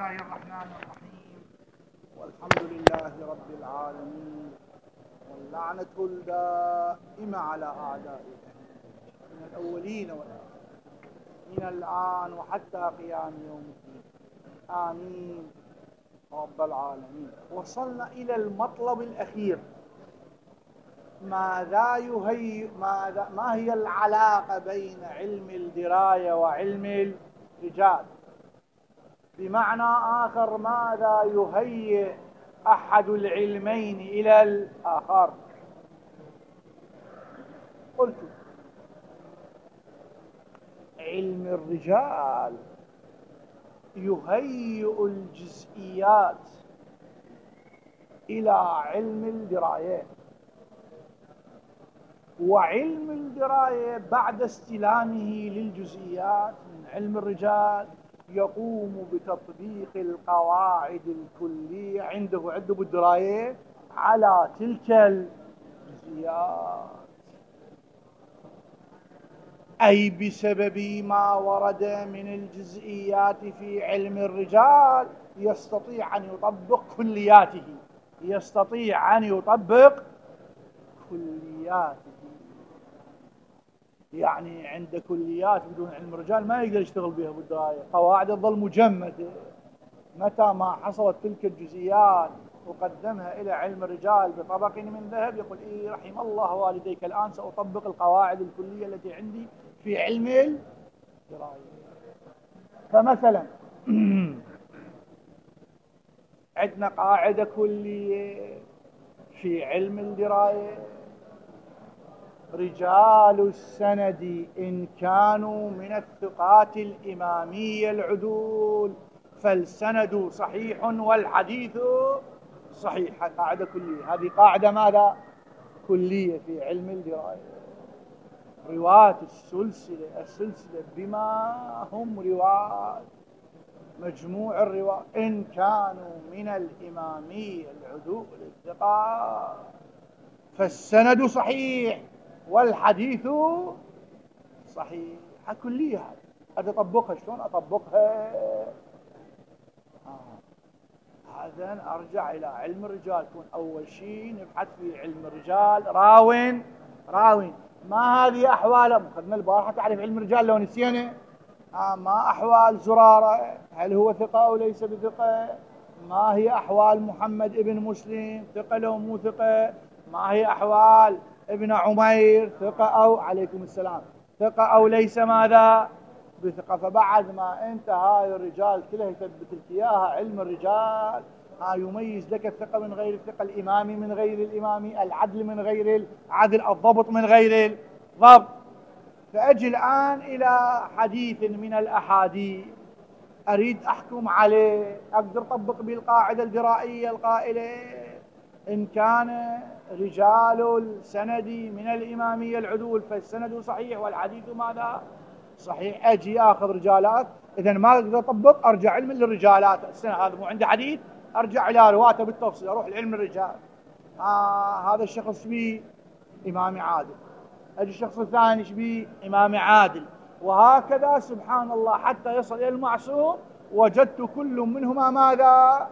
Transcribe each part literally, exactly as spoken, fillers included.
الله الرحمن الرحيم، والحمد لله رب العالمين، واللعنة الدائمة على أعدائه من الأولين والآخرين من الآن وحتى قيام يوم الدين، آمين رب العالمين. وصلنا إلى المطلب الأخير، ماذا يهيئ ماذا ما هي العلاقة بين علم الدراية وعلم الرجال؟ بمعنى آخر، ماذا يهيئ أحد العلمين إلى الآخر؟ قلت علم الرجال يهيئ الجزئيات إلى علم الدراية، وعلم الدراية بعد استلامه للجزئيات من علم الرجال يقوم بتطبيق القواعد الكلية عنده عنده بالدراية على تلك الجزئيات، أي بسبب ما ورد من الجزئيات في علم الرجال يستطيع أن يطبق كلياته يستطيع أن يطبق كلياته يعني عند كليات بدون علم الرجال ما يقدر يشتغل بها بالدراية، قواعد تظل مجمدة. متى ما حصلت تلك الجزئيات وقدمها إلى علم الرجال بطبق من ذهب يقول إيه رحم الله والديك، الآن سأطبق القواعد الكلية التي عندي في علم الدراية. فمثلا عندنا قاعدة كلية في علم الدراية: رجال السند إن كانوا من الثقات الإمامية العدول فالسند صحيح والحديث صحيح. قاعدة كلية، هذه قاعدة ماذا؟ كلية في علم الدراية. رواة السلسلة السلسلة بما هم رواة، مجموع الرواة إن كانوا من الإمامية العدول الثقات فالسند صحيح والحديث صحيح. كلية هذه أطبقها، شلون أطبقها؟ آه. هذا أرجع إلى علم الرجال. كون أول شيء نبحث في علم الرجال راوين راوين ما هذه أحواله؟ أخذنا البارحة تعرف علم الرجال لو نسينا. آه ما أحوال زرارة، هل هو ثقة أو ليس بثقة؟ ما هي أحوال محمد ابن مسلم، ثقة لو مو ثقة؟ ما هي أحوال ابن عمير، ثقة أو عليكم السلام ثقة أو ليس ماذا بثقة؟ فبعد ما أنت هاي الرجال كلها يثبت لك إياها علم الرجال، ها يميز لك الثقة من غير الثقة، الإمامي من غير الإمامي، العدل من غير العدل، الضبط من غير الضبط. فأجي الآن إلى حديث من الأحاديث أريد أحكم عليه، أقدر أطبق به القاعدة الدرائية القائلة إن كان رجال السند من الإمامية العدول فالسند صحيح والحديث ماذا؟ صحيح. أجي أخذ رجالات، إذا ما أقدر أطبق أرجع علم للرجالات. السنة هذا مو عندي حديث، أرجع إلى رواته بالتفصيل، أروح لعلم الرجال. آه هذا الشخص بيه إمام عادل، أجي الشخص الثاني شبيه إمام عادل، وهكذا سبحان الله حتى يصل إلى المعصوم وجدت كل منهما ماذا؟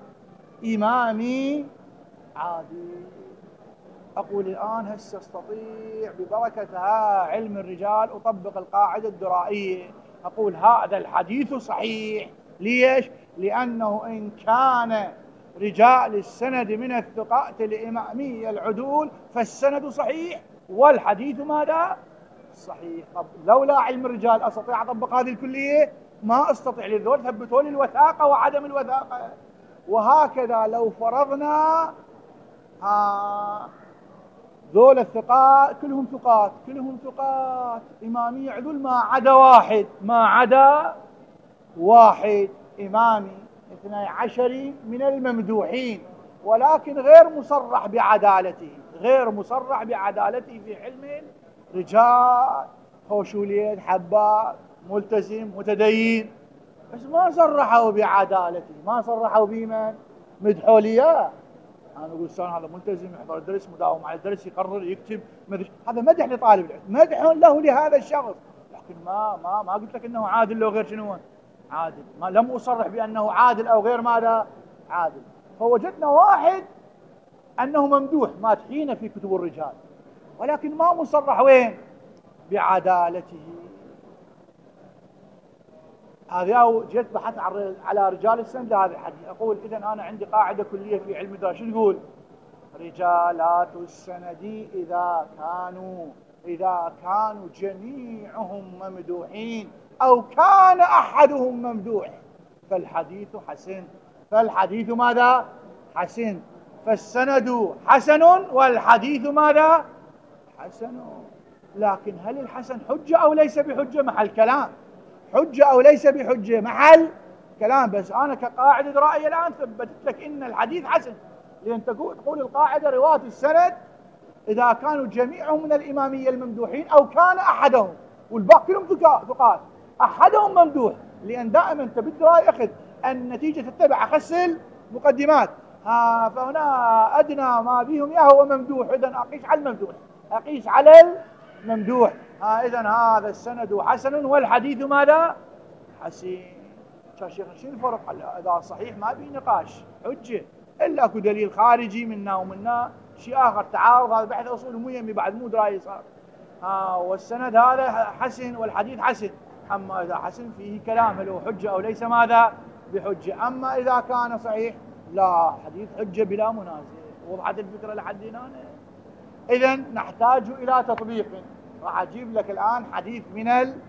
إمامي عادل. أقول الآن هسه استطيع ببركة علم الرجال أطبق القاعدة الدرائية، أقول هذا الحديث صحيح. ليش؟ لأنه إن كان رجال السند من الثقات الإمامية العدول فالسند صحيح والحديث ماذا؟ صحيح. طب لولا علم الرجال أستطيع أطبق هذه الكلية؟ ما أستطيع، لذول ثبتوا لي الوثاقة وعدم الوثاقة. وهكذا لو فرضنا ها ذول الثقات كلهم ثقات كلهم ثقات إمامية عدول ما عدا واحد ما عدا واحد إمامي اثني عشر من الممدوحين، ولكن غير مصرح بعدالته غير مصرح بعدالته في علم الرجال، خوشوليد حباب ملتزم متدين، بس ما صرحوا بعدالته، ما صرحوا بمن مدحوا ليه. أنا أقول سان هذا ملتزم يحضر الدرس مداوم على الدرس يقرر يكتب مدري، هذا مدح لطالب العلم، مدح له لهذا الشخص، لكن ما ما ما قلت لك إنه عادل لو غير شنو عادل، ما لم أصرح بأنه عادل أو غير ماذا عادل. فوجدنا واحد أنه ممدوح مادحين في كتب الرجال، ولكن ما مصرح وين بعدالته. هذا أو جيت بحث على رجال السند هذا الحديث، أقول إذا أنا عندي قاعدة كلية في علم الدراسة، شو تقول؟ رجالات السند إذا كانوا إذا كانوا جميعهم ممدوحين أو كان أحدهم ممدوح فالحديث حسن. فالحديث ماذا؟ حسن. فالسند حسن والحديث ماذا؟ حسن. لكن هل الحسن حجة أو ليس بحجة؟ محل كلام. حجة أو ليس بحجة؟ محل كلام. بس أنا كقاعدة رأي الآن ثبتت لك إن الحديث حسن، لأن تقول القاعدة رواة السند إذا كانوا جميعهم من الإمامية الممدوحين أو كان أحدهم، والباقي كلهم ثقات، أحدهم ممدوح، لأن دائما أنت بالدراية أخذ النتيجة تتبع أخس المقدمات. ها فهنا أدنى ما بهم يا هو ممدوح، إذن أقيس على الممدوح أقيس على الممدوح. ها إذن هذا السند حسن والحديث ماذا؟ حسن. شيخ شنو الفرق؟ إذا صحيح ما في نقاش حجة، إلا أكو دليل خارجي منا ومنا شيء آخر تعارض، هذا بحث أصول مهم بعد مو دراية صار. ها والسند هذا حسن والحديث حسن. أما إذا حسن فيه كلام له حجة أو ليس ماذا بحجة. أما إذا كان صحيح لا، حديث حجة بلا منازع. وضحت الفكرة لحد هنا؟ إذن نحتاج إلى تطبيق. راح أجيب لك الآن حديث من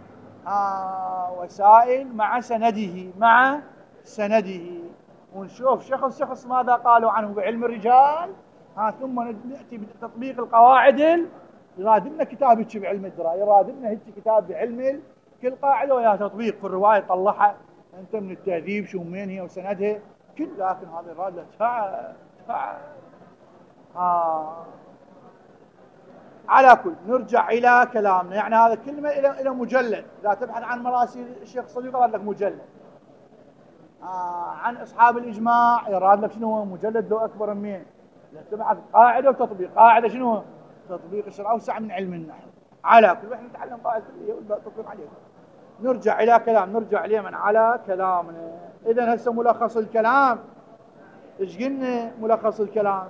الوسائل مع سنده مع سنده ونشوف شخص شخص ماذا قالوا عنه بعلم الرجال. ها ثم نأتي بتطبيق القواعد. يرادلنا كتاب هيك بعلم الدراية، يرادلنا هيك كتاب بعلم كل قاعدة ويا تطبيق في الرواية طلعها أنت من التهذيب شو وين هي وسندها كل. لكن هذا يراد له دفع دفع. ها على كل نرجع إلى كلامنا. يعني هذا كلمة إلى إلى مجلد. إذا تبحث عن مراسيل الشيخ صديق يراد لك مجلد. آه عن أصحاب الإجماع يراد لك شنو مجلد لو أكبر من مين. لا تبحث قاعدة وتطبيق. قاعدة شنو؟ تطبيق الشرع أوسع من علم النحو. على كل واحد نتعلم قاعدة كلية وتطبيق عليه. نرجع إلى كلام نرجع اليمن على كلامنا. إذا هسه ملخص الكلام إيش قلنا؟ ملخص الكلام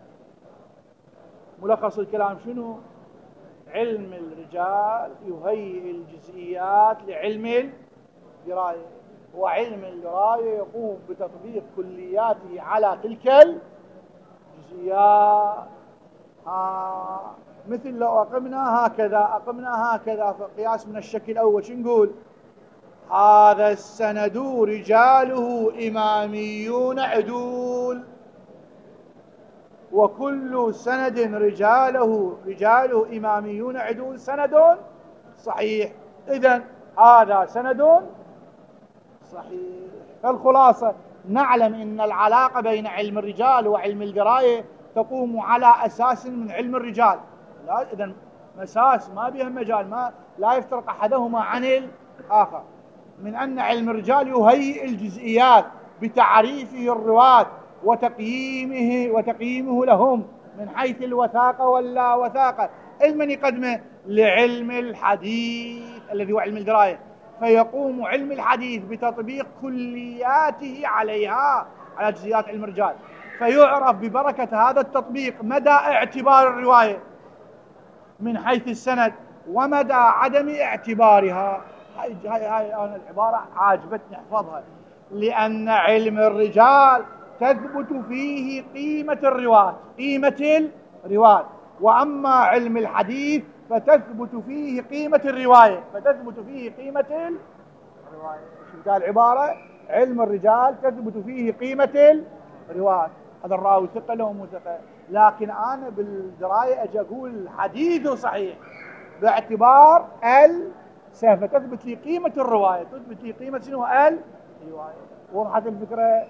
ملخص الكلام شنو؟ علم الرجال يهيئ الجزئيات لعلم الدراية، وعلم الدراية يقوم بتطبيق كلياته على تلك الجزئيات. آه مثل لو أقمنا هكذا أقمنا هكذا فقياس من الشكل الأول شو نقول؟ هذا السند رجاله إماميون عدول، وكل سند رجاله رجاله إماميون عدول سند صحيح. إذن هذا سند صحيح. فالخلاصة نعلم أن العلاقة بين علم الرجال وعلم الدراية تقوم على أساس من علم الرجال. لا إذن مساس ما بها مجال، ما لا يفترق أحدهما عن الآخر. من أن علم الرجال يهيئ الجزئيات بتعريفه الرواة وتقييمه وتقييمه لهم من حيث الوثاقة واللا وثاقة. علم يقدمه لعلم الحديث الذي هو علم الدراية، فيقوم علم الحديث بتطبيق كلياته عليها على جزئيات علم الرجال، فيعرف ببركة هذا التطبيق مدى اعتبار الرواية من حيث السند ومدى عدم اعتبارها. هاي هاي هاي أنا العبارة عاجبتني احفظها. لأن علم الرجال تثبت فيه قيمة الرواة قيمة الرواة وأما علم الحديث فتثبت فيه قيمة الرواية فتثبت فيه قيمة الرواية. شو قال العبارة؟ علم الرجال تثبت فيه قيمة الرواة. هذا الراوي ثقة له مو ثقة، لكن أنا بالدراية أجي أقول حديثه صحيح باعتبار ال فتثبت لي قيمة الرواية تثبت لي قيمة شنو؟ الرواية. وضحت الفكرة؟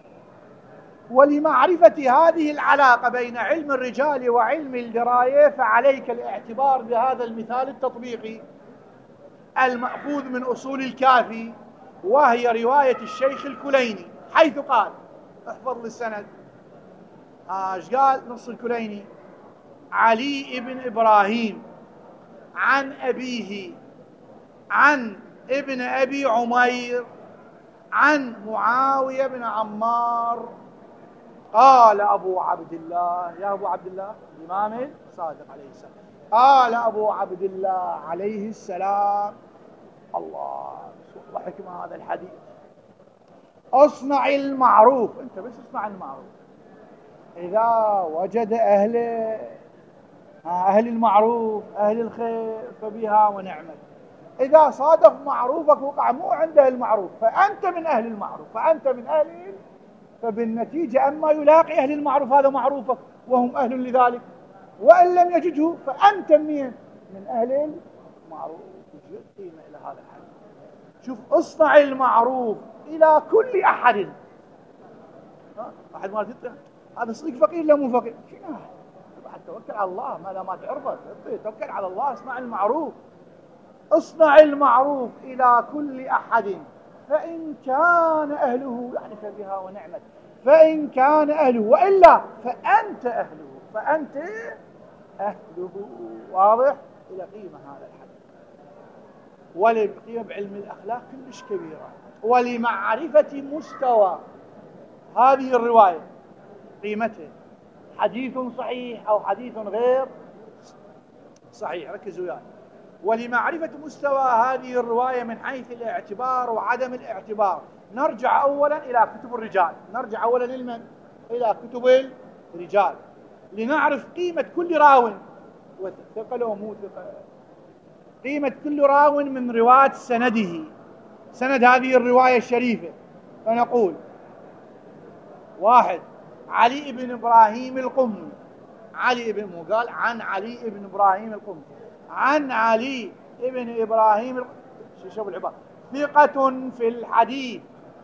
ولمعرفة هذه العلاقة بين علم الرجال وعلم الدراية فعليك الاعتبار بهذا المثال التطبيقي المأخوذ من أصول الكافي، وهي رواية الشيخ الكليني حيث قال احفظ لي السند. ايش قال نص الكليني؟ علي بن إبراهيم عن أبيه عن ابن أبي عمير عن معاوية بن عمار قال أبو عبد الله، يا أبو عبد الله الإمام الصادق عليه السلام، قال أبو عبد الله عليه السلام، الله شو حكمة هذا الحديث، اصنع المعروف، انت بس اصنع المعروف، إذا وجد أهله أهل المعروف أهل الخير فبها ونعمت، إذا صادف معروفك وقع مو عنده المعروف فأنت من أهل المعروف، فأنت من أهل، فبالنتيجة أما يلاقي أهل المعروف هذا معروفك وهم أهل لذلك، وإن لم يجده فأنت من من أهل المعروف. وجد قيمة إلى هذا الحديث. شوف اصنع المعروف إلى كل أحد. أحد ما تطلع هذا صديق فقير لا مو فقير، شنو بعد توكل على الله، ما لا ما تعرفه توكل على الله، اصنع المعروف، اصنع المعروف إلى كل أحد فإن كان أهله، يعني فبها ونعمت، فإن كان أهله، وإلا فأنت أهله، فأنت أهله. واضح؟ إلى قيمة هذا الحديث، وللقيمة بعلم الأخلاق كلش كبيرة، ولمعرفة مستوى هذه الرواية قيمته، حديث صحيح أو حديث غير صحيح، ركزوا وياي، ولمعرفة مستوى هذه الرواية من حيث الاعتبار وعدم الاعتبار نرجع أولا إلى كتب الرجال، نرجع أولا للمن؟ إلى كتب الرجال لنعرف قيمة كل راو، وثقة لو مو ثقة، قيمة كل راو من رواة سنده، سند هذه الرواية الشريفة. فنقول واحد علي بن إبراهيم القمي، علي بن مو قال عن علي بن إبراهيم القمي، عن علي بن إبراهيم القمي، شوف العبارة، ثقة في الحديث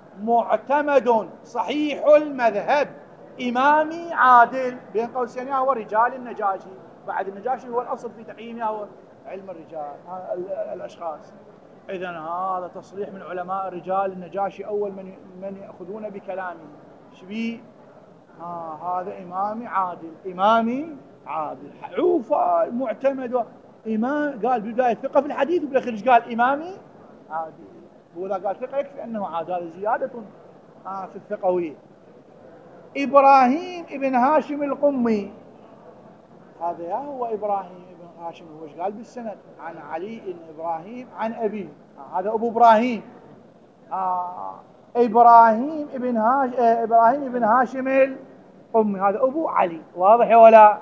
معتمد صحيح المذهب إمامي عادل، بين قوسين هو رجال النجاشي، بعد النجاشي هو الأصل في تقييمه هو علم الرجال الأشخاص. إذن هذا تصريح من علماء الرجال، النجاشي أول من من يأخذون بكلامه، شبيه آه هذا إمامي عادل، إمامي عادل، عوفة معتمد، إمام قال بداية ثقة في الحديث وبالآخر قال إمامي عادل، وإذا قال ثقة يكفي أنه عادل، هذا زيادة آه في الثقوية. إبراهيم ابن هاشم القمي، هذا يا هو إبراهيم ابن هاشم، هو ايش قال بالسند؟ عن علي بن إبراهيم عن أبيه، آه هذا أبو إبراهيم، آه إبراهيم ابن هاش آه إبراهيم ابن هاشم القمي، هذا أبو علي. واضح ولا؟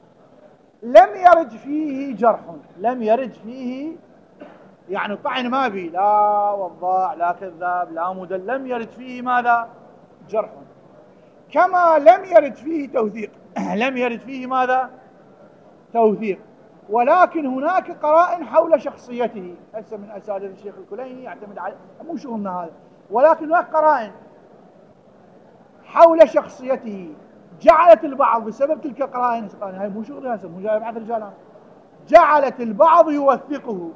لم يرد فيه جرح، لم يرد فيه يعني طعن ما بي، لا وضاع لا كذاب لا مدل، لم يرد فيه ماذا؟ جرح. كما لم يرد فيه توثيق، لم يرد فيه ماذا؟ توثيق. ولكن هناك قرائن حول شخصيته، هسه من أساتذة الشيخ الكليني يعتمد على، مو شغلنا هذا، ولكن هناك قرائن حول شخصيته جعلت البعض بسبب تلك القرائن، هاي مو شغلي هسه، مو جاي بعد رجال، جعلت البعض يوثقه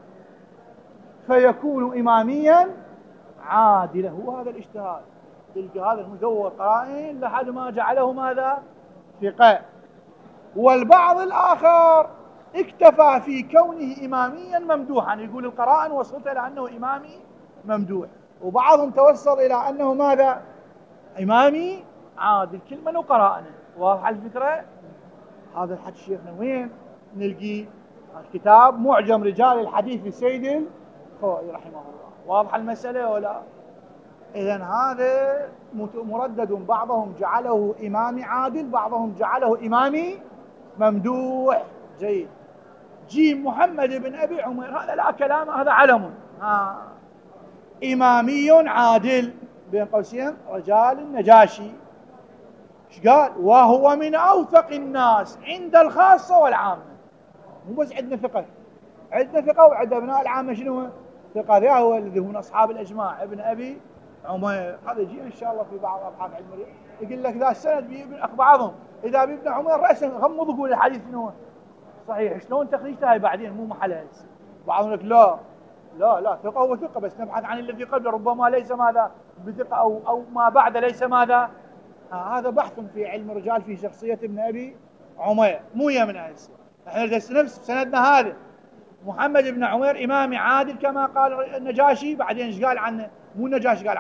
فيكون إماميا عادلا. هو هذا الاجتهاد، تلك هذا المدور قرائن لحد ما جعله ماذا؟ ثقة. والبعض الآخر اكتفى في كونه إماميا ممدوحا، يقول القرائن وصلت إلى أنه إمامي ممدوح، وبعضهم توصل إلى أنه ماذا؟ إمامي عادل، كل من قرائنه. واضح الفكرة؟ هذا الحديث شيخنا وين نلقيه؟ الكتاب معجم رجال الحديث للسيد الخوئي رحمه الله. واضح المسألة ولا؟ إذن هذا مردد، بعضهم جعله إمامي عادل، بعضهم جعله إمامي ممدوح. جيد. جيم محمد بن أبي عمير، هذا لا كلام، هذا علم، ها إمامي عادل بين قوسين رجال النجاشي. ايش قال؟ وهو من أوثق الناس عند الخاصة والعامة. مو بس عندنا ثقة، عندنا ثقة وعند أبناء العامة شنو ثقة؟ ذا هو الذي هم أصحاب الأجماع، ابن أبي عمير. هذا يجي إن شاء الله في بعض أبحاث علم الرجال، يقول لك ذا السند بابن أخ بعضهم إذا بابن عمير رأسا غمض وقول الحديث شنو صحيح، شلون تخريجته هاي بعدين مو محلها. بعضهم يقول لك لا لا لا ثقة هو ثقة، بس نبحث عن الذي قبله، ربما ليس ماذا بثقة، أو أو ما بعد ليس ماذا. آه هذا بحث في علم الرجال في شخصية ابن أبي عمير، مو يمنا هسه. احنا ندرس نفس سندنا هذا، محمد بن عمير إمامي عادل كما قال النجاشي، بعدين ايش قال عنه؟ مو النجاشي قال عنه،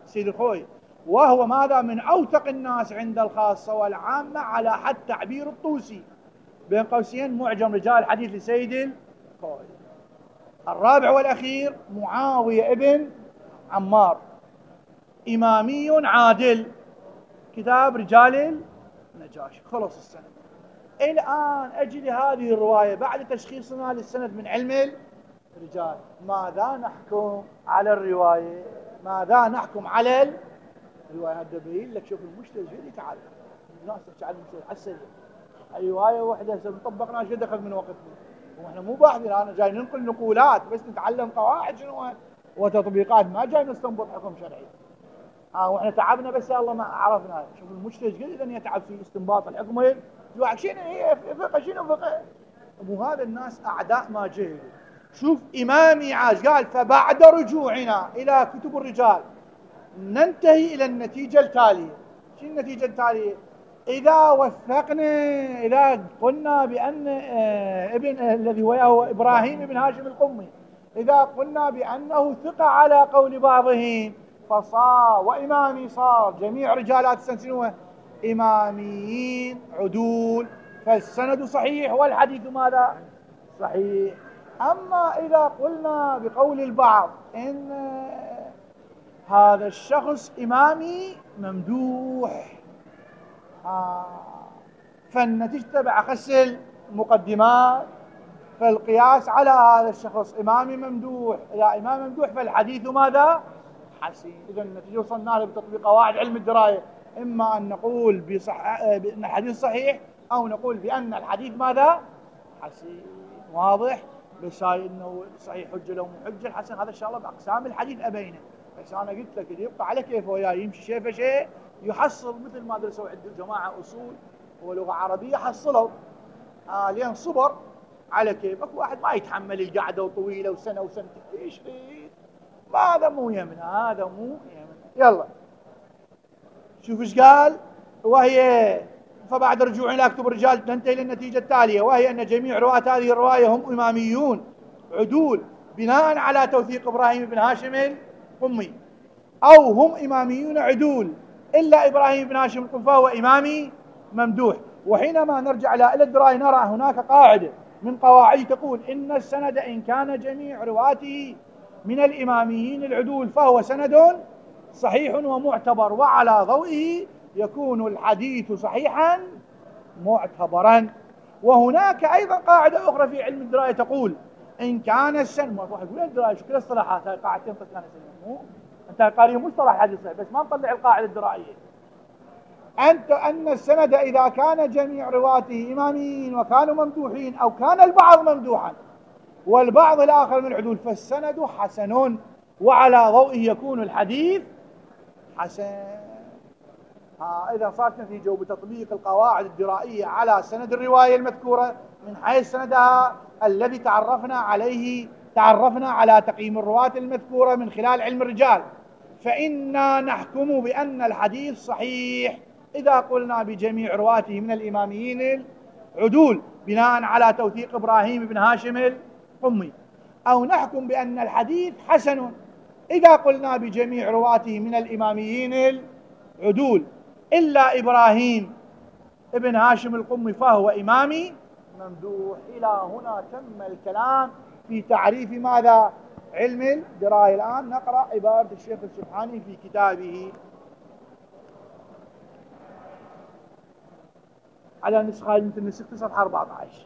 سيد الخوي، وهو ماذا؟ من أوثق الناس عند الخاصة والعامة على حد تعبير الطوسي، بين قوسين معجم رجال الحديث لسيد الخوي. الرابع والأخير معاوية ابن عمار، إمامي عادل، كتاب رجال النجاشي. خلص السند. الآن أجي لهذه الرواية بعد تشخيصنا للسند من علم الرجال، ماذا نحكم على الرواية؟ ماذا نحكم على الرواية؟ هذا بين لك. شوف المشتري جدي تعال الناس تحكي عن المشتري على السريع، رواية واحدة هسه طبقنا شو دخل من وقتنا، واحنا مو باحثين، انا جاي ننقل نقولات بس نتعلم قواعد شنو وتطبيقات، ما جاي نستنبط حكم شرعي. اه واحنا تعبنا بس الله ما عرفنا. شوف المجتهد قد اذا يتعب في استنباط الحكم، شنو هي فقه؟ شنو فقه؟ مو هذا الناس اعداء ما جهلوا. شوف امامي عاش قال فبعد رجوعنا الى كتب الرجال ننتهي الى النتيجه التاليه. شنو النتيجه التاليه؟ اذا وثقنا، اذا قلنا بان ابن الذي وياه ابراهيم بن هاشم القمي، اذا قلنا بانه ثقه على قول بعضهم، فصار وإمامي صار جميع رجالات السنة إماميين عدول، فالسند صحيح والحديث ماذا؟ صحيح. أما إذا قلنا بقول البعض إن هذا الشخص إمامي ممدوح، آه فالنتيجة تبع أخس المقدمات، فالقياس على هذا الشخص إمامي ممدوح، إذا إمام ممدوح فالحديث ماذا؟ حسين. إذا النتيجة وصلنا لها بتطبيق قواعد علم الدراية، إما أن نقول بصح... بأن الحديث صحيح، أو نقول بأن الحديث ماذا؟ حسين. واضح؟ بس هاي إنه صحيح حجة لو مو حجة، الحسن هذا إن شاء الله بأقسام الحديث أبينه، بس أنا قلت لك اللي يبقى على كيفه وياه يمشي شيء فشيء يحصل، مثل ما درسوا عند الجماعة أصول ولغة عربية حصلوا آه لين صبر على كيفك. واحد ما يتحمل القعدة وطويلة وسنة وسنتين ايش ريد، ما هذا مو يمنا، هذا مو يمنا. يلا شوف ايش قال، وهي فبعد رجوع الى كتب الرجال ننتهي للنتيجة التالية، وهي ان جميع رواة هذه الرواية هم اماميون عدول بناء على توثيق ابراهيم بن هاشم القمي، او هم اماميون عدول الا ابراهيم بن هاشم القمي فهو امامي ممدوح. وحينما نرجع الى الدراية نرى هناك قاعدة من قواعد تقول إن السند إن كان جميع رواته من الإماميين العدول فهو سند صحيح ومعتبر، وعلى ضوئه يكون الحديث صحيحا معتبرا. وهناك أيضا قاعدة أخرى في علم الدراية تقول إن كان السند، ما واحد يقول الدراية شو كل اصطلاحات هاي قاعدتين طلعنا سنة، أنت قارئ مصطلح حديث صحيح بس ما نطلع القاعدة الدرائية. أنت أن السند إذا كان جميع رواته إماميين وكانوا ممدوحين، أو كان البعض ممدوحا والبعض الآخر من العدول، فالسند حسن وعلى ضوئه يكون الحديث حسن. ها إذا صارت نتيجة بتطبيق القواعد الدرائية على سند الرواية المذكورة من حيث سندها الذي تعرفنا عليه، تعرفنا على تقييم الرواة المذكورة من خلال علم الرجال، فإنا نحكم بأن الحديث صحيح إذا قلنا بجميع رواته من الإماميين العدول بناء على توثيق إبراهيم بن هاشم القمي، أو نحكم بأن الحديث حسن إذا قلنا بجميع رواته من الإماميين العدول إلا إبراهيم بن هاشم القمي فهو إمامي ممدوح. إلى هنا تم الكلام في تعريف ماذا؟ علم الدراية. الآن نقرأ عبارة الشيخ السبحاني في كتابه على نسخة مثل نسخة صفحة أربعة عشر.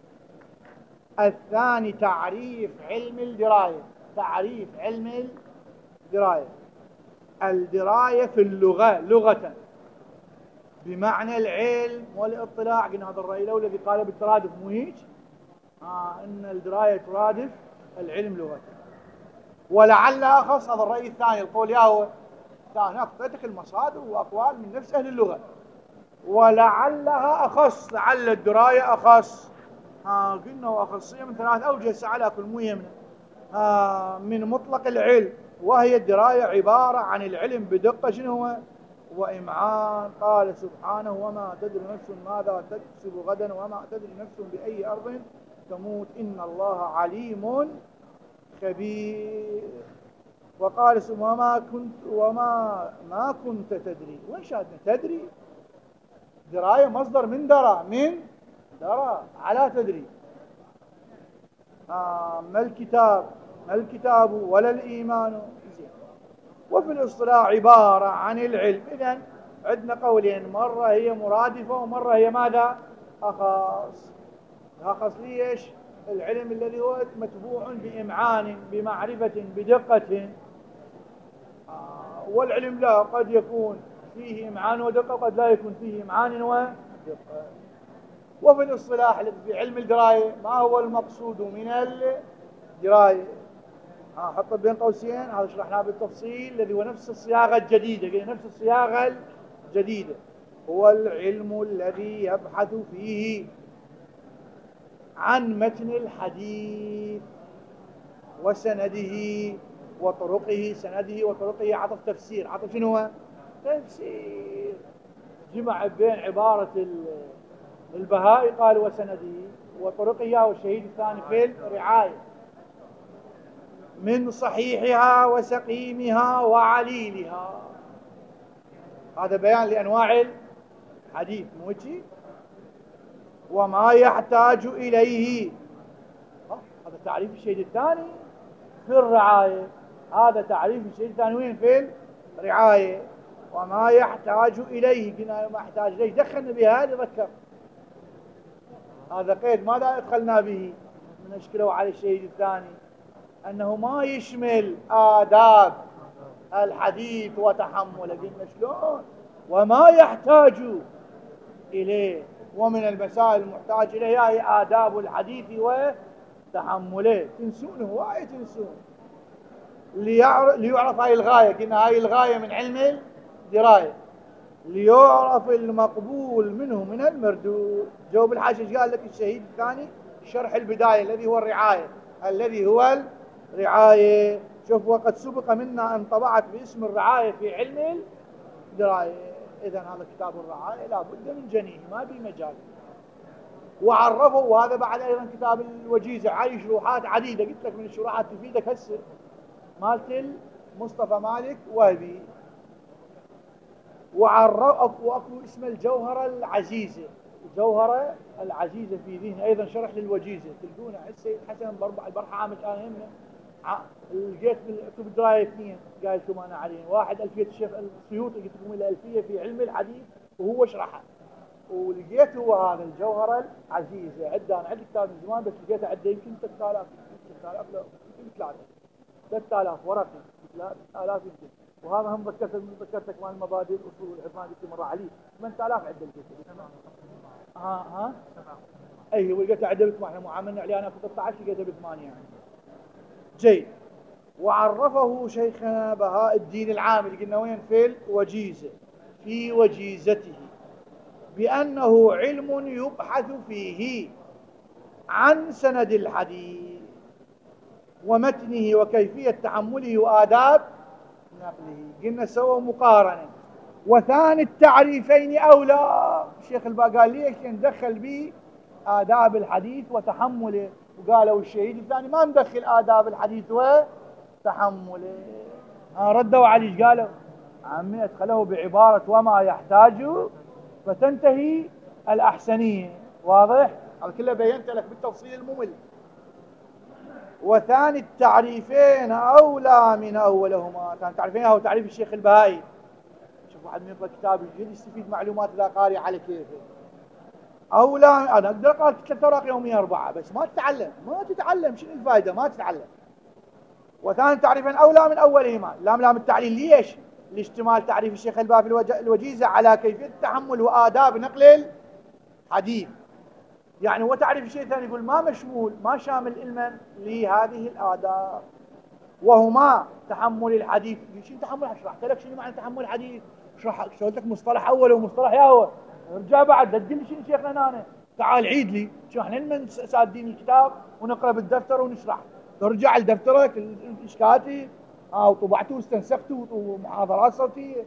الثاني تعريف علم الدراية. تعريف علم الدراية: الدراية في اللغة لغة بمعنى العلم والاطلاع. قلنا هذا الرأي الأول الذي قال بالترادف، مو هيك؟ آه إن الدراية ترادف العلم لغة. ولعلها أخص، هذا الرأي الثاني القول ياهو ثاني أعطيتك المصادر وأقوال من نفس أهل اللغة، ولعلها أخص، لعل الدراية أخص. ها آه قلنا أخصية من ثلاث أوجه على كل مو يمنع آه من مطلق العلم، وهي الدراية عبارة عن العلم بدقة شنو هو وإمعان. قال سبحانه وما تدري نفس ماذا تكسب غدا وما تدري نفس بأي أرض تموت إن الله عليم خبير. وقال وما كنت وما ما كنت تدري، وين شاهدنا تدري؟ دراية مصدر من درى، من درى على تدري. آه ما الكتاب ما الكتاب ولا الإيمان. وفي الاصطلاح عبارة عن العلم. إذن عندنا قولين، مرة هي مرادفة ومرة هي ماذا؟ أخص. أخص ليش؟ العلم الذي هو متبوع بإمعان، بمعرفة، بدقة. آه والعلم لا، قد يكون فيه إمعان ودقة، قد لا يكون فيه إمعان ودقة. وفي الاصطلاح في علم الدراية ما هو المقصود من الدراية؟ حط بين قوسين، هذا شرحناه بالتفصيل، الذي هو نفس الصياغة الجديدة، نفس الصياغة الجديدة. هو العلم الذي يبحث فيه عن متن الحديث وسنده وطرقه. سنده وطرقه عطف تفسير. عطف شنو هو؟ تفسير. جمع بين عبارة البهائي قال وسنده وطرقه، والشهيد الثاني في الرعاية، من صحيحها وسقيمها وعليلها. هذا بيان لأنواع الحديث موجي. وما يحتاج إليه، هذا تعريف الشهيد الثاني في الرعاية. هذا تعريف الشهيد الثاني وين؟ في الرعاية. وما يحتاج إليه، قلنا ما يحتاج إليه دخلنا بها لذكر. هذا قيد ماذا أدخلنا به من أشكله على الشهيد الثاني؟ أنه ما يشمل آداب الحديث وتحمله. قلنا شلون؟ وما يحتاج إليه. ومن المسائل المحتاج إليها هي آداب الحديث وتحمله. تنسون هواية تنسون. ليعرف هاي الغاية، قلنا هاي الغاية من علم الدراية، ليعرف المقبول منه من المردود. جواب الحاشية قال لك الشهيد الثاني شرح البداية الذي هو الرعاية، الذي هو الرعاية. شوف، وقد سبق منا أن طبعت باسم الرعاية في علم الدراية. إذن هذا كتاب الرعاية لا بد من جنيه، ما بي مجال. وعرفه، وهذا بعد أيضا كتاب الوجيزة، عاي شروحات عديدة. قلت لك من الشروحات تفيدك هسه مالت مصطفى مالك وهبي. وعرف وأكو اسم الجوهرة العزيزة. الجوهرة العزيزة في ذهن أيضا شرح للوجيزة. تلقونه السيد حسن بربع البرحة عامل آن همنا. لقيت بالكتب الدراية اثنين قايلتم أنا عليهم. واحد ألفية الشيخ السيوطي، قلت لكم الألفية في علم الحديث وهو شرحها. ولقيت هو هذا الجوهرة العزيزة. عدة أنا عندي كتاب من زمان، بس لقيته عدة يمكن ثلاثة آلاف ثلاثة آلاف لا يمكن ثلاثة ثلاثة آلاف ورقة ثلاثة آلاف يمكن. وهذا هم ذكرت ذكرتك مال المبادئ الأصول والعرفان قلت مرة عليه ثمانية آلاف عدة لقيته. ها ها أي هو لقيته عدة بثمانية. احنا معاملنا عليه أنا في ثلاثة عشر لقيته بثمانية يعني. جيد. وعرفه شيخنا بهاء الدين العامل، قلنا وين؟ في الوجيزة، في وجيزته، بأنه علم يبحث فيه عن سند الحديث ومتنه وكيفية تحمله وآداب نقله. قلنا سوى مقارنة. وثاني التعريفين أولى. الشيخ الباقي قال ليش ندخل به آداب الحديث وتحمله، وقالوا الشهيد الثاني ما مدخل آداب الحديث وتحمله. آه ردوا عليه قالوا عمي ادخله بعبارة وما يحتاج فتنتهي الأحسنية. واضح؟ هذا كله بينت لك بالتفصيل الممل. وثاني التعريفين أولى من أولهما. كان تعريفين هو تعريف الشيخ البهائي. شوف واحد من يقرأ كتاب الجديد يستفيد معلومات لا قارئ على كيفه. أولى. أنا أقدر أقرأ ثلاث أوراق يوميا أربعة، بس ما تتعلم ما تتعلم شنو الفائدة؟ ما تتعلم. وثاني تعريفين أولى من أولهما. لام لام التعليل. ليش؟ لاشتمال تعريف الشيخ البهائي في الوجيزة على كيفية التحمل وآداب نقل الحديث. يعني هو تعريف الشيء الثاني يقول ما مشمول، ما شامل علما لهذه الآداب، وهما تحمل الحديث. شنو تحمل؟ شرحت لك شنو معنى تحمل الحديث، شرح سويت لك مصطلح أول ومصطلح يا هو. رجع بعد تدل لي شنو شيخنا أنا، تعال عيد لي شو احنا من سادين الكتاب ونقرأ بالدفتر ونشرح. ترجع لدفترك الإشكالاتي اه وطبعته واستنسخته ومحاضرات صوتية.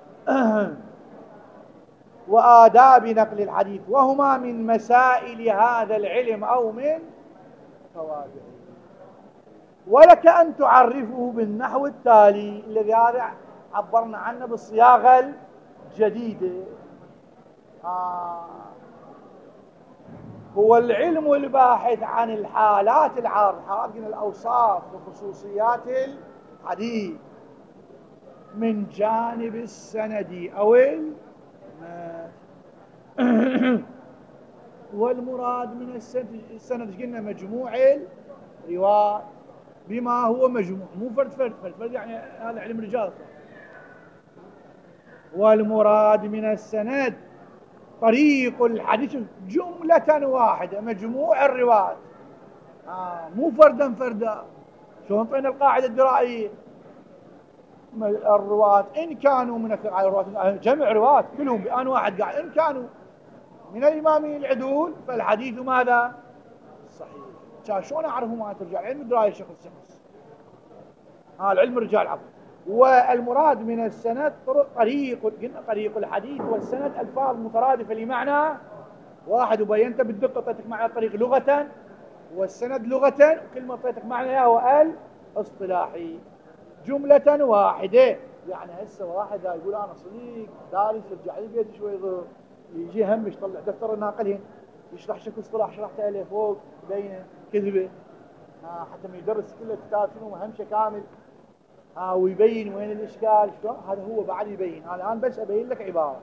وآداب نقل الحديث، وهما من مسائل هذا العلم أو من فوائده. ولك أن تعرفه بالنحو التالي الذي هذا عبرنا عنه بالصياغة الجديدة. آه هو العلم الباحث عن الحالات العارضة، حالات من الأوصاف وخصوصيات الحديث من جانب السند أو والمراد من السند السند قلنا مجموع الروايات بما هو مجموع، مو فرد فرد فرد, فرد يعني هذا علم رجال. والمراد من السند طريق الحديث جملة واحدة، مجموع الروايات، آه مو فردا فردا. شلون طينا القاعدة الدرائية؟ الرواة إن كانوا من الرواة جمع رواة كلهم بآن واحد قاعد، إن كانوا من الإمامين العدول فالحديث ماذا؟ صحيح. شلون أعرفوا ما ترجع علم الدرائية شخص شخص، ها العلم الرجال عفوا. والمراد من السند طريق، قلنا طريق الحديث والسند ألفاظ مترادفة لمعنى واحد، وبينت بالدقة طيتك معنى الطريق لغة والسند لغة، وكلمة طيتك معنى هو الاصطلاحي جملة واحدة. يعني هسه واحد يقول أنا صديق دارس يرجع لي بيتي شوي ضر، يجي همش طلع دفتر الناقلين يشرح شكل اصطلاح شرحته له فوق بينه كذبه، آه حتى ما يدرس كل الكتاب شنو مهمشه كامل، آه ويبين وين الاشكال شلون. هذا هو بعد يبين. أنا الان بس ابين لك عباره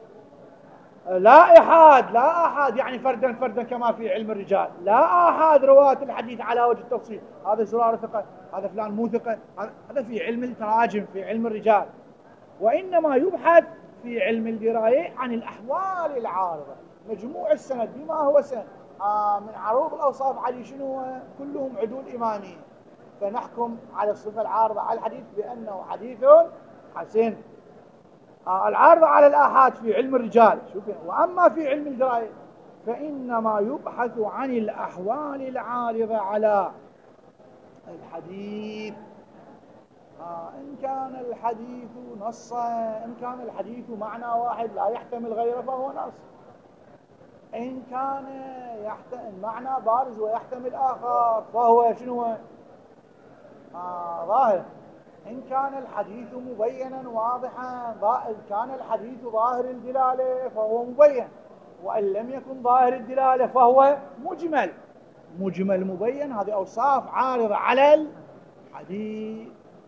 لا احاد، لا احاد يعني فردا فردا كما في علم الرجال، لا احاد رواة الحديث على وجه التفصيل، هذا زرار ثقه، هذا فلان مو ثقه، هذا في علم التراجم في علم الرجال. وانما يبحث في علم الدرايه عن الاحوال العارضه، مجموع السند بما هو سند، آه من عروض الاوصاف علي شنو كلهم عدول اماميه، فنحكم على الصفه العارضه على الحديث بانه حديث حسن. آه العارضه على الاحاد في علم الرجال شوف. واما في علم الدرايه فانما يبحث عن الاحوال العارضه على الحديث، آه إن كان الحديث نصا، إن كان الحديث معنى واحد لا يحتمل غيره فهو نص، إن كان يحتمل معنى بارز ويحتمل آخر فهو شنو؟ آه ظاهر. إن كان الحديث مبينا واضحا، إن كان الحديث ظاهر الدلالة فهو مبين، وإن لم يكن ظاهر الدلالة فهو مجمل. مجمل مبين هذه أوصاف عارضة على الحديث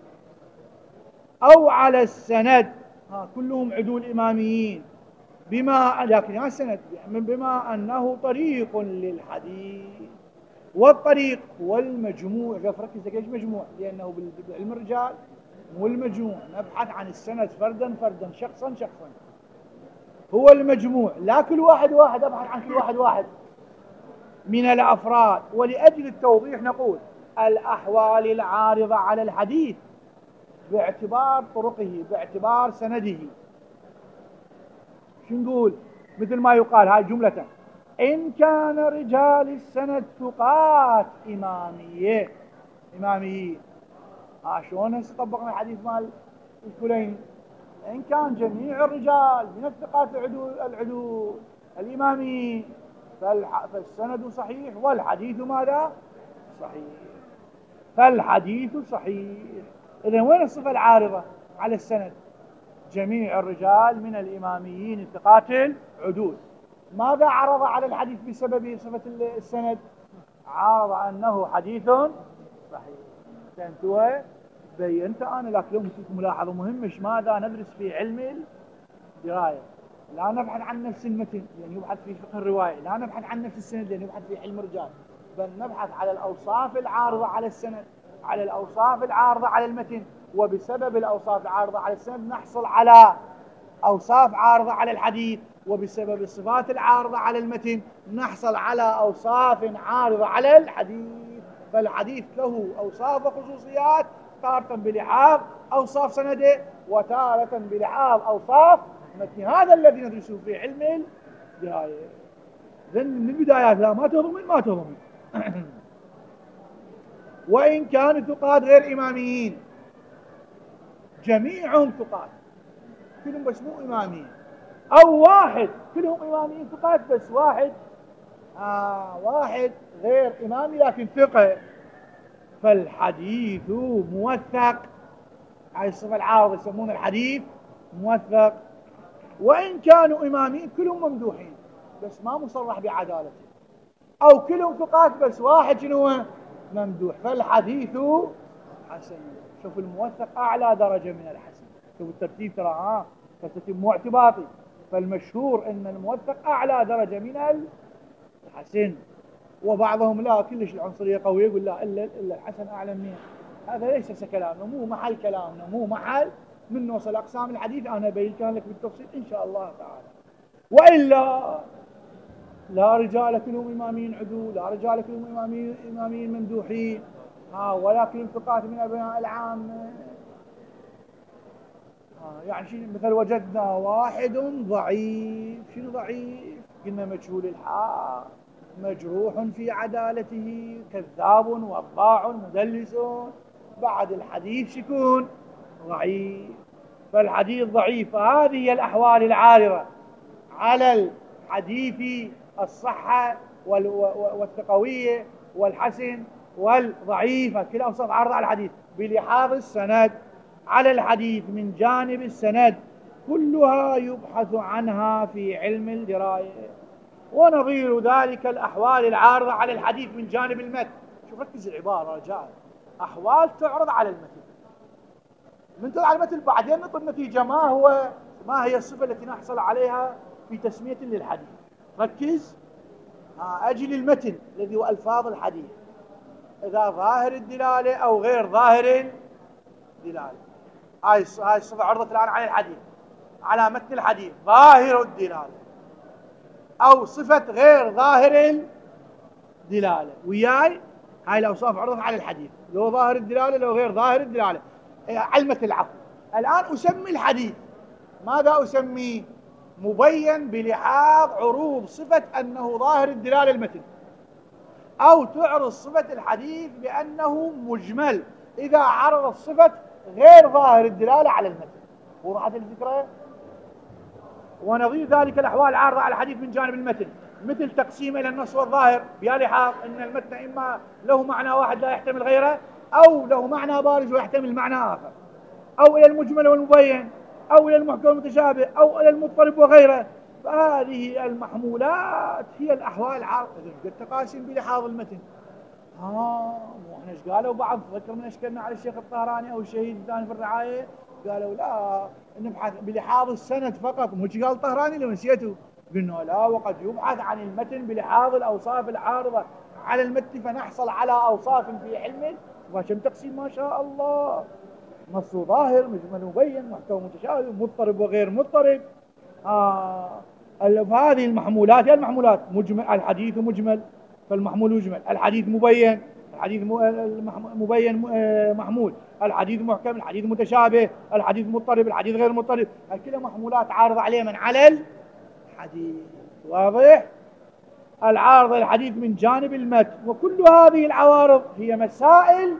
أو على السند، ها كلهم عدول إماميين بما، لكن يا سند بما أنه طريق للحديث، والطريق هو المجموع. ركز ليش مجموع؟ لأنه بعلم الرجال هو المجموع، نبحث عن السند فردا فردا شخصا شخصا، هو المجموع، لا كل واحد واحد أبحث عن كل واحد واحد من الأفراد. ولأجل التوضيح نقول الأحوال العارضة على الحديث باعتبار طرقه، باعتبار سنده. شو نقول؟ مثل ما يقال هاي جملة: إن كان رجال السند ثقات إمامية إماميين. ها شلون هسه طبقنا الحديث مال الكليني؟ إن كان جميع الرجال من الثقات العدول العدول الإماميين فالسند صحيح والحديث ماذا؟ صحيح. فالحديث صحيح. إذن وين الصفة العارضة على السند؟ جميع الرجال من الإماميين الثقات العدول. ماذا عرض على الحديث بسبب صفة السند؟ عرض أنه حديث صحيح. فهمتوا؟ بينت أنا، لكن لو ملاحظة مهمة ماذا ندرس في علم الدراية؟ لا نبحث عن نفس المتن لأن يبحث في فقه الرواية، لا نبحث عن نفس السند لأن يبحث في علم الرجال، بل نبحث على الأوصاف العارضة على السند، على الأوصاف العارضة على المتن، وبسبب الأوصاف العارضة على السند نحصل على أوصاف عارضة على الحديث، وبسبب الصفات العارضة على المتن نحصل على أوصاف عارضة على الحديث. فالحديث له أوصاف وخصوصيات، تارة بلحاظ أوصاف سنده وتارة بلحاظ أوصاف متن. هذا الذي ندرسه في علم الدراية. إذن من البدايات لا ما تضمن ما تضمن وإن كانوا ثقات غير إماميين، جميعهم ثقات كلهم بس مو إماميين، أو واحد كلهم إماميين ثقات بس واحد آه واحد غير إمامي لكن ثقة، فالحديث موثق. هاي الصفة العارضة يسمون الحديث موثق، وإن كانوا إمامين كلهم ممدوحين بس ما مصرح بعدالته، أو كلهم ثقات بس واحد شنو ممدوح، فالحديث حسن. شوف الموثق أعلى درجة من الحسن، شوف الترتيب ترى ها ترتيب مو اعتباطي، فالمشهور أن الموثق أعلى درجة من الحسن. وبعضهم لا كلش العنصرية قوية يقول لا إلا, إلا الحسن أعلى منه. هذا ليس كلامنا، مو محل كلامنا، مو محل من نوصل أقسام الحديث. أنا بيان لك بالتفصيل إن شاء الله تعالى. وإلا لا رجال كلهم إمامين عدول، لا رجال كلهم إمامين, إمامين ممدوحين، ها ولا كلهم ثقات من أبناء العام. يعني شيء مثل وجدنا واحد ضعيف. شنو ضعيف؟ قلنا مجهول الحال، مجروح في عدالته، كذاب وضاع مدلس، بعد الحديث شكون ضعيف. فالحديث ضعيف. هذه هي الأحوال العارضة على الحديث: الصحة والثقوية والحسن والضعيف، كل أوصاف عارضة على الحديث بلحاظ السند. على الحديث من جانب السند كلها يبحث عنها في علم الدراية. ونظير ذلك الأحوال العارضة على الحديث من جانب المتن. شوف ركز العبارة رجاء، أحوال تعرض على المتن، من تعرض على المتن بعدين نطلب نتيجة ما هو ما هي الصفة التي نحصل عليها في تسمية للحديث. ركز. أجل المتن الذي هو ألفاظ الحديث، إذا ظاهر الدلالة أو غير ظاهر الدلالة. هاي هاي الصفة عرضت الآن على الحديث، على متن الحديث ظاهر الدلالة أو صفة غير ظاهر الدلالة. وياي هاي الأوصاف عرضت على الحديث، لو ظاهر الدلالة لو غير ظاهر الدلالة. علمة العفو. الآن أسمي الحديث، ماذا أسميه؟ مبين بلحاظ عروض صفة أنه ظاهر الدلالة المتن، أو تعرض صفة الحديث بأنه مجمل إذا عرض الصفة غير ظاهر الدلالة على المتن. وضحت الفكرة؟ ونظير ذلك الأحوال العارضة على الحديث من جانب المتن، مثل تقسيم إلى النص والظاهر بلحاظ أن المتن إما له معنى واحد لا يحتمل غيره، أو له معنى بارز ويحتمل معنى آخر، أو إلى المجمل والمبين، أو إلى المحكم والمتشابه، أو إلى المضطرب وغيره. فهذه المحمولات هي الأحوال العارضة. التقاسيم بلحاظ المتن. ها مو احنا ايش قالوا بعض؟ تذكر من اشكلنا على الشيخ الطهراني او الشهيد الثاني في الرعايه، قالوا لا نبحث بلحاظ السند فقط. مو قال الطهراني لو نسيته؟ قلنا لا، وقد يبحث عن المتن بلحاظ الاوصاف العارضه على المتن فنحصل على اوصاف في علمه. وكم تقسيم ما شاء الله، نص ظاهر، مجمل مبين، محتوى متشابه، مضطرب وغير مضطرب. آه هذه المحمولات هي المحمولات. مجمل الحديث مجمل فالمحمول يجمل، الحديث مبين الحديث مبين محمول، الحديث محكم الحديث متشابه، الحديث مضطرب الحديث غير مضطرب. كلها محمولات عارضة عليه من على الحديث. واضح؟ العارضة الحديث من جانب المتن. وكل هذه العوارض هي مسائل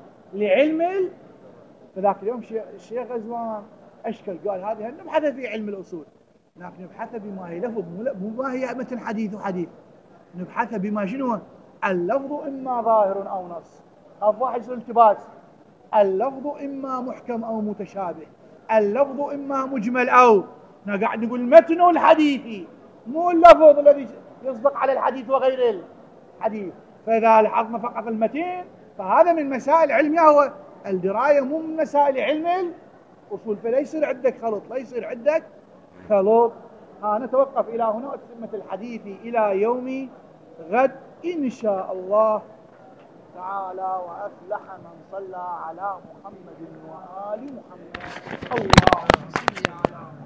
لعلم. فذاك اليوم الشيخ غزوان أشكل قال هذه نبحث في علم الأصول، لكن نبحث بما هي لفظ مو ما هي متن حديث وحديث، نبحث بما شنو اللفظ إما ظاهر أو نص. خاف واحد يصير التباس. اللفظ إما محكم أو متشابه، اللفظ إما مجمل أو قاعد نقول المتن الحديثي، مو اللفظ الذي يصدق على الحديث وغير الحديث. فإذا لاحظنا فقط المتن فهذا من مسائل علمية، هو الدراية مو من مسائل علم الأصول. فلا يصير عندك خلط، لا يصير عندك خلط. ها نتوقف إلى هنا وتتمة الحديث إلى يوم غد إن شاء الله تعالى. وأفلح من صلى على محمد وآل محمد. اللهم صل على محمد.